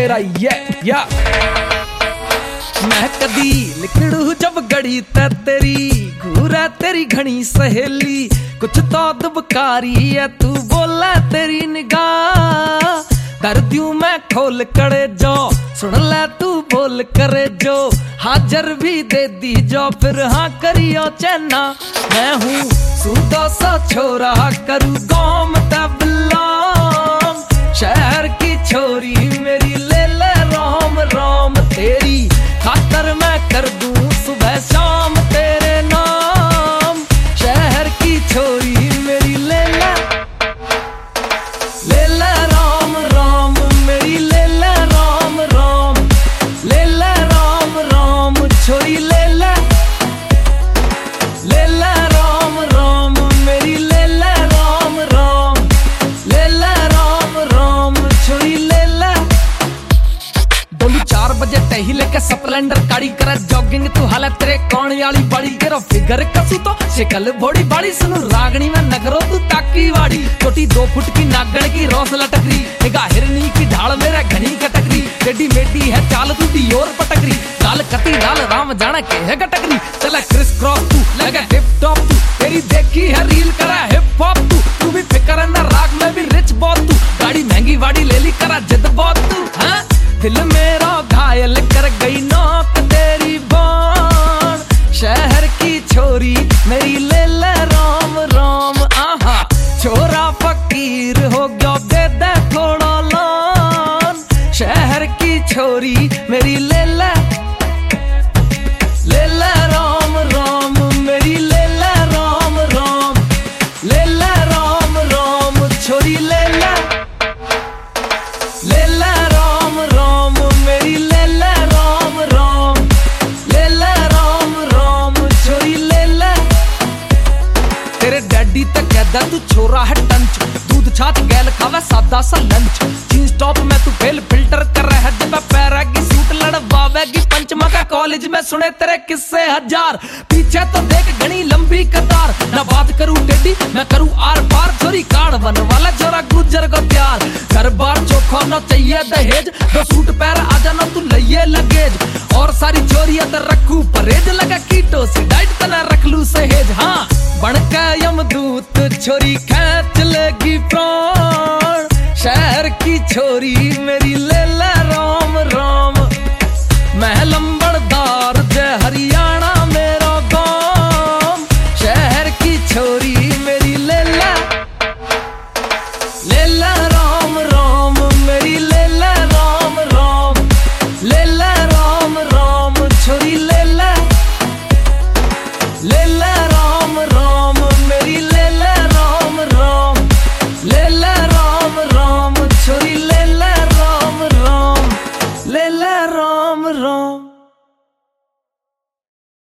मेरा या मैं कदी लिखड़ू जब गड़ी तेरी घूरा तेरी घनी सहेली कुछ तो दुबकारी है तू बोला तेरी निगाह कर दूं मैं खोल करे जो सुन ले तू बोल करे जो हाजर भी दे दी जो फिर हाँ करियो चैना मैं हूँ सूदो सा छोरा करूँ गाँव में बिलोंग शहर की छोरी मेरी ले ले राम राम तेरी खातर मैं कर दूं सुबह शाम तेरे नाम शहर की छोरी मेरी ले ले राम राम मेरी ले राम राम ले राम राम छोरी ले राम राम मेरी ले राम राम ले राम राम छोरी ले 4 बजे टही लेके स्प्लेंडर गाड़ी करे जॉगिंग तू हालत तेरे कौन वाली बड़ी तेरा फिगर कसू तो शिकल बड़ी बड़ी सुनु रागनी में नगरो तू ताकी वाड़ी छोटी 2 फुट की नागण की रोस लटकरी निगाह हिरनी की ढाल मेरा घनी कटकरी टेडी मेडी है चाल तू दी और पटकरी लाल कती लाल राम जाने के है कटकरी चला क्रिस क्रॉस तू लगा हिप टॉप तू तेरी देखी है रील करा हिप हॉप तू भी फिकर ना राग में भी रिच बहुत तू गाड़ी महंगी वाड़ी ले ली करा जिद बहुत तू हां दिल मेरा घायल कर गई नौक तेरी बाण शहर की छोरी मेरी ले राम राम आहा छोरा फकीर हो गया दे दे थोड़ा लान शहर की छोरी मेरी ले राम राम मेरी ले राम राम ले राम राम छोरी ले राम राम मेरी ले राम राम ले राम राम छोरी ले तेरे डैडी तक कहदा तू छोरा है टंच दूध छाछ गैल खावे सादा सा लंच जींस टॉप में तू फेल फिल्टर कर रहा है जब पैरा की सूट लड़वावेगी पंचमा का कॉलेज में सुने तेरे किस्से हजार पीछे तो देख घनी लंबी कतार ना बात करूं टेडी मैं करूं आर पार छोरी कार्ड बन वाला छोरा गुजर को प्यार घर बार चोखा ना चाहिए दहेज 2 सूट पैर आ जाना तू लइए लगेज और सारी चोरियां तो रखू परहेज लगा कीटो से डाइट तना रख लू सहेज हाँ बन के यमदूत छोरी खींच लेगी प्राण शहर की छोरी मेरी ले राम राम मैं लंबड़दार जय हरियाणा मेरा गांव शहर की छोरी मेरी ले राम राम मेरी ले राम राम ले राम राम छोरी ले